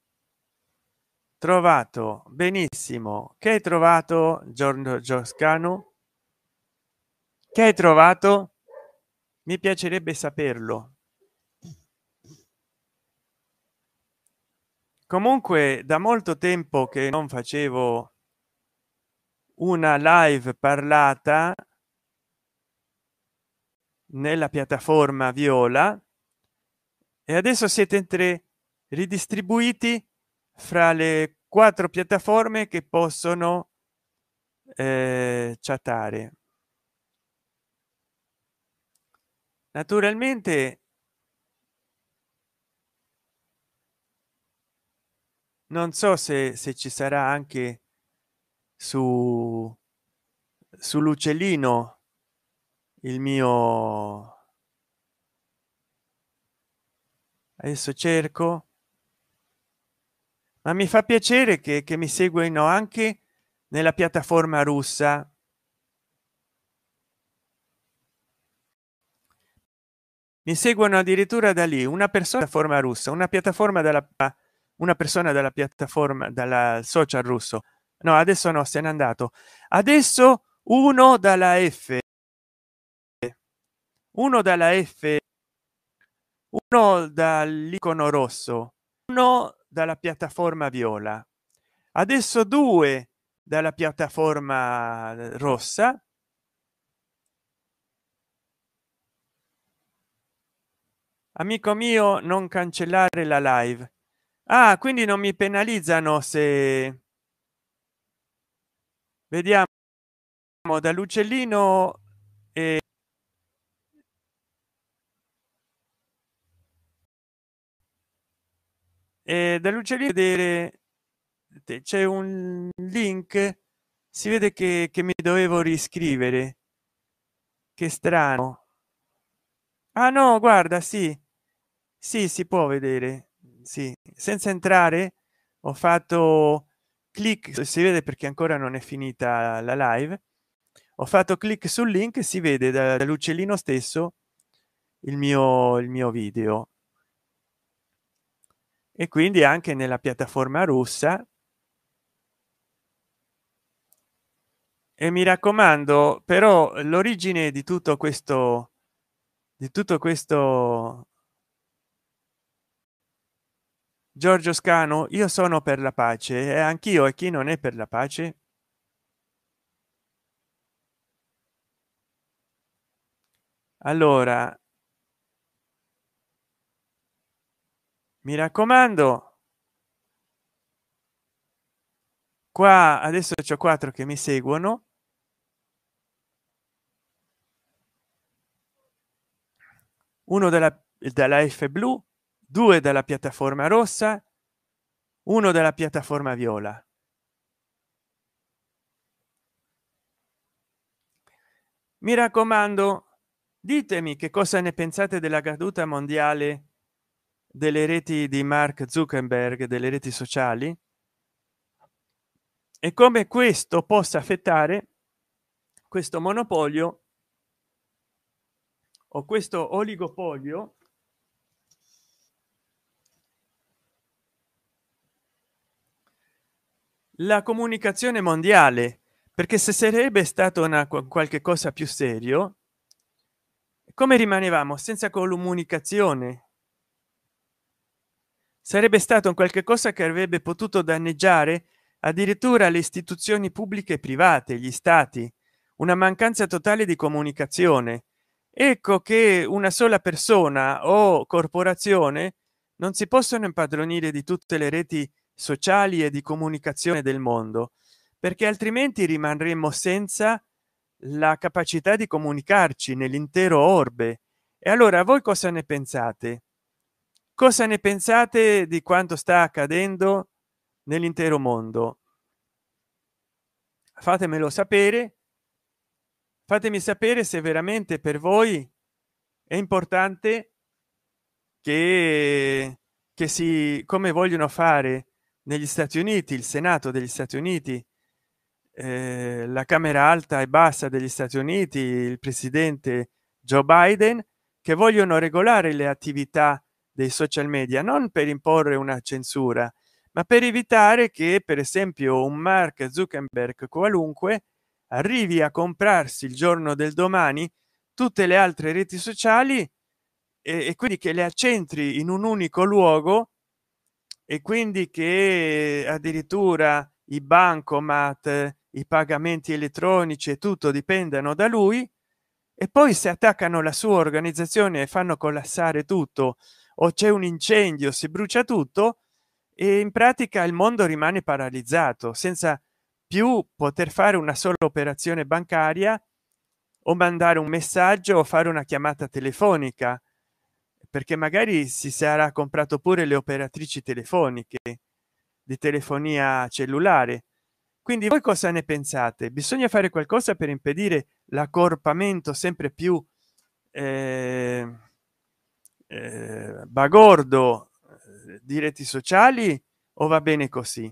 trovato. Benissimo. Che hai trovato, giorno Gioscano? Che hai trovato? Mi piacerebbe saperlo. Comunque da molto tempo che non facevo una live parlata nella piattaforma viola, e adesso siete in tre, ridistribuiti fra le quattro piattaforme che possono eh, chattare. Naturalmente non so se, se ci sarà anche su sull'uccellino il mio. Adesso cerco, ma mi fa piacere che, che mi seguono anche nella piattaforma russa. Mi seguono addirittura da lì una persona forma russa, una piattaforma dalla una persona dalla piattaforma dalla social russo. No, adesso no, se n'è andato. Adesso uno dalla F, uno dalla F, uno dall'icono rosso, uno dalla piattaforma viola, adesso due dalla piattaforma rossa. Amico mio, non cancellare la live. Ah, quindi non mi penalizzano se vediamo dall'uccellino. E e dall'uccellino vedere c'è un link, si vede che, che mi dovevo riscrivere, che strano. Ah no, guarda, sì, sì, si può vedere, sì, senza entrare ho fatto clic, si vede perché ancora non è finita la live, ho fatto clic sul link, si vede da- dall'uccellino stesso il mio il mio video, e quindi anche nella piattaforma russa. E mi raccomando, però l'origine di tutto questo di tutto questo Giorgio Scano, io sono per la pace e anch'io, e chi non è per la pace? Allora, mi raccomando, qua adesso c'ho quattro che mi seguono, uno della dalla F blu, due dalla piattaforma rossa, uno della piattaforma viola. Mi raccomando, ditemi che cosa ne pensate della caduta mondiale delle reti di Mark Zuckerberg, delle reti sociali, e come questo possa affettare questo monopolio o questo oligopolio la comunicazione mondiale, perché se sarebbe stato una qualche cosa più serio, come rimanevamo senza comunicazione? Sarebbe stato un qualche cosa che avrebbe potuto danneggiare addirittura le istituzioni pubbliche e private, gli stati, una mancanza totale di comunicazione. Ecco che una sola persona o corporazione non si possono impadronire di tutte le reti sociali e di comunicazione del mondo, perché altrimenti rimarremmo senza la capacità di comunicarci nell'intero orbe. E allora voi cosa ne pensate? Cosa ne pensate di quanto sta accadendo nell'intero mondo? Fatemelo sapere, fatemi sapere se veramente per voi è importante che che si, come vogliono fare negli Stati Uniti, il Senato degli Stati Uniti, eh, la Camera alta e bassa degli Stati Uniti, il presidente Joe Biden, che vogliono regolare le attività dei social media, non per imporre una censura, ma per evitare che per esempio un Mark Zuckerberg qualunque arrivi a comprarsi il giorno del domani tutte le altre reti sociali, e, e quindi che le accentri in un unico luogo, e quindi che addirittura i bancomat, i pagamenti elettronici e tutto dipendano da lui, e poi si attaccano la sua organizzazione e fanno collassare tutto, o c'è un incendio, si brucia tutto, e in pratica il mondo rimane paralizzato senza più poter fare una sola operazione bancaria o mandare un messaggio o fare una chiamata telefonica, perché magari si sarà comprato pure le operatrici telefoniche di telefonia cellulare. Quindi voi cosa ne pensate? Bisogna fare qualcosa per impedire l'accorpamento sempre più eh, eh, bagordo eh, di reti sociali, o va bene così?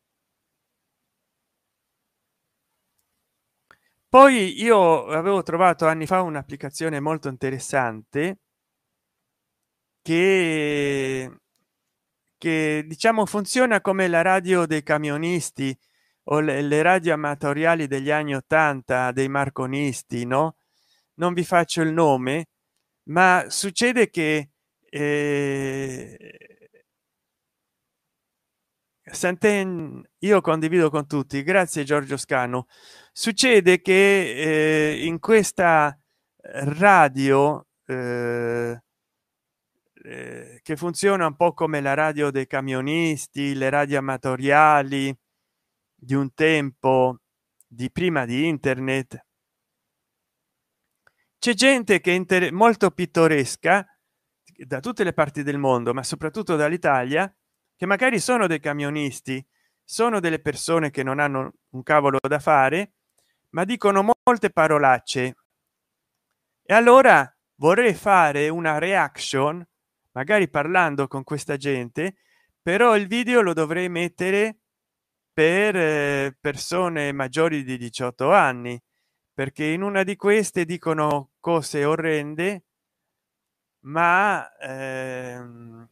Poi io avevo trovato anni fa un'applicazione molto interessante che che diciamo funziona come la radio dei camionisti o le, le radio amatoriali degli anni ottanta dei marconisti, no? Non vi faccio il nome, ma succede che eh, Santen, io condivido con tutti, grazie Giorgio Scano. Succede che eh, in questa radio eh, eh, che funziona un po' come la radio dei camionisti, le radio amatoriali di un tempo, di prima di internet, c'è gente che è inter- molto pittoresca da tutte le parti del mondo, ma soprattutto dall'Italia, che magari sono dei camionisti, sono delle persone che non hanno un cavolo da fare, ma dicono molte parolacce. E allora vorrei fare una reaction, magari parlando con questa gente, però il video lo dovrei mettere per eh, persone maggiori di diciotto anni, perché in una di queste dicono cose orrende, ma ehm,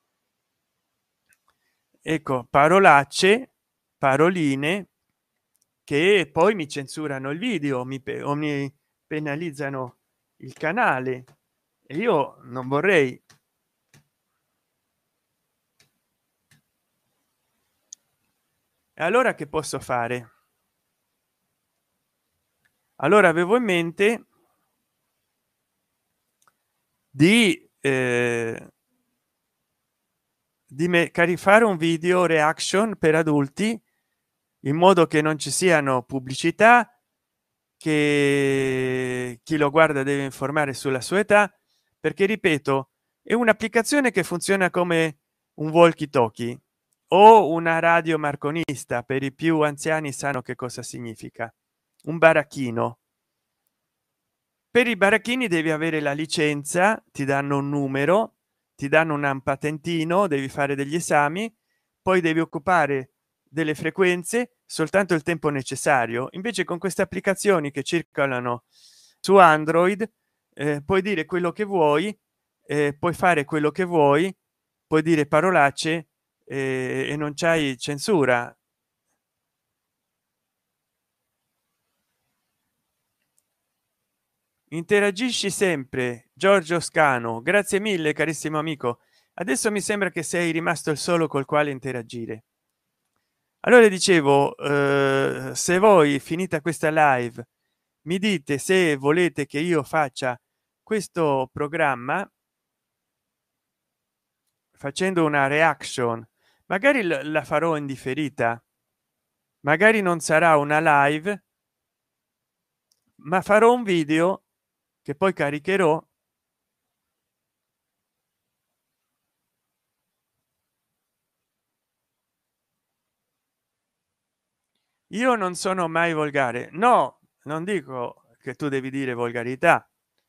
ecco, parolacce, paroline, che poi mi censurano il video, mi pe- o mi penalizzano il canale, e io non vorrei. E allora che posso fare? Allora avevo in mente di eh, di me caricare un video reaction per adulti, in modo che non ci siano pubblicità, che chi lo guarda deve informare sulla sua età, perché ripeto, è un'applicazione che funziona come un walkie talkie o una radio marconista. Per i più anziani sanno che cosa significa un baracchino. Per i baracchini devi avere la licenza, ti danno un numero, ti danno un patentino, devi fare degli esami, poi devi occupare delle frequenze soltanto il tempo necessario. Invece con queste applicazioni che circolano su Android, eh, puoi dire quello che vuoi, eh, puoi fare quello che vuoi, puoi dire parolacce, eh, e non c'hai censura. Interagisci sempre. Giorgio Scano, grazie mille carissimo amico. Adesso mi sembra che sei rimasto il solo col quale interagire. Allora dicevo, eh, se voi finita questa live mi dite se volete che io faccia questo programma facendo una reaction, magari l- la farò in differita, magari non sarà una live, ma farò un video che poi caricherò. Io non sono mai volgare, no, non dico che tu devi dire volgarità,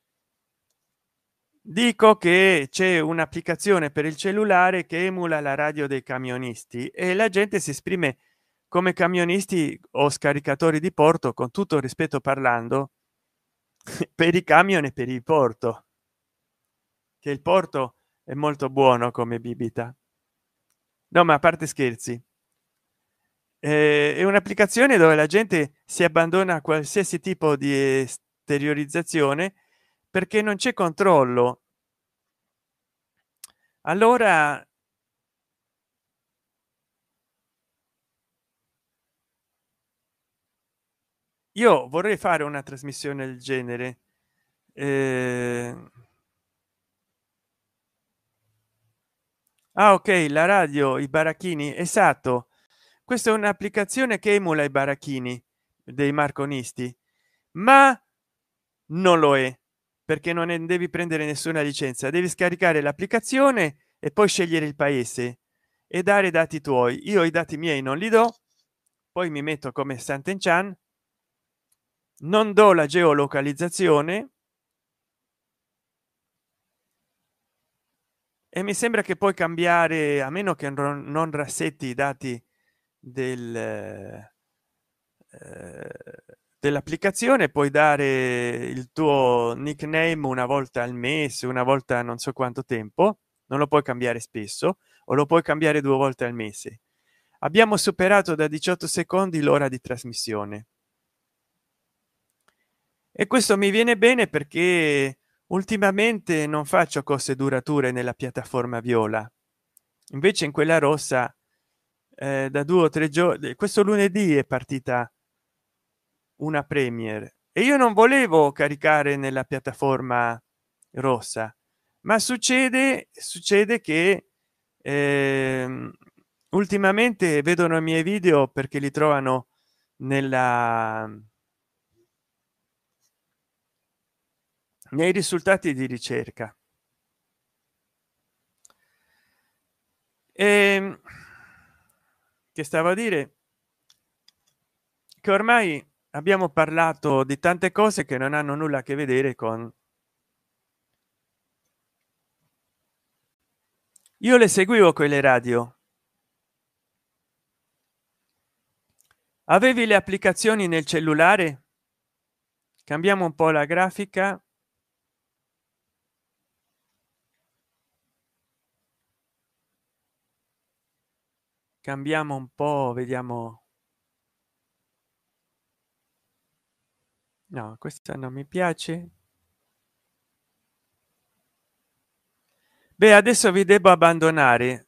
dico che c'è un'applicazione per il cellulare che emula la radio dei camionisti e la gente si esprime come camionisti o scaricatori di porto, con tutto il rispetto parlando, per i camion e per il porto, che il porto è molto buono come bibita. No, ma a parte scherzi, eh, è un'applicazione dove la gente si abbandona a qualsiasi tipo di esteriorizzazione, perché non c'è controllo. Allora io vorrei fare una trasmissione del genere. eh, ah ok, la radio, i baracchini, esatto. Questa è un'applicazione che emula i baracchini dei marconisti, ma non lo è, perché non ne devi prendere nessuna licenza, devi scaricare l'applicazione e poi scegliere il paese e dare i dati tuoi. Io i dati miei non li do, poi mi metto come Sant'Enchan, non do la geolocalizzazione e mi sembra che puoi cambiare, a meno che non, non rassetti i dati del eh, dell'applicazione, puoi dare il tuo nickname una volta al mese, una volta non so quanto tempo, non lo puoi cambiare spesso, o lo puoi cambiare due volte al mese. Abbiamo superato da diciotto secondi l'ora di trasmissione e questo mi viene bene perché ultimamente non faccio cose durature nella piattaforma viola, invece in quella rossa eh, da due o tre giorni. Questo lunedì è partita una premiere e io non volevo caricare nella piattaforma rossa, ma succede succede che ehm, ultimamente vedono i miei video perché li trovano nella nei risultati di ricerca. e che stavo a dire che ormai abbiamo parlato di tante cose che non hanno nulla a che vedere con io le seguivo quelle radio. Avevi le applicazioni nel cellulare? Cambiamo un po' la grafica. Cambiamo un po', vediamo. No, questa non mi piace. Beh, adesso vi devo abbandonare.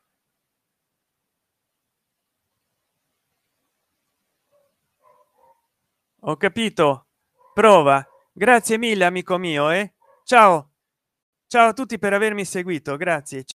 Ho capito. Prova. Grazie mille amico mio, eh. Ciao. Ciao a tutti per avermi seguito. Grazie.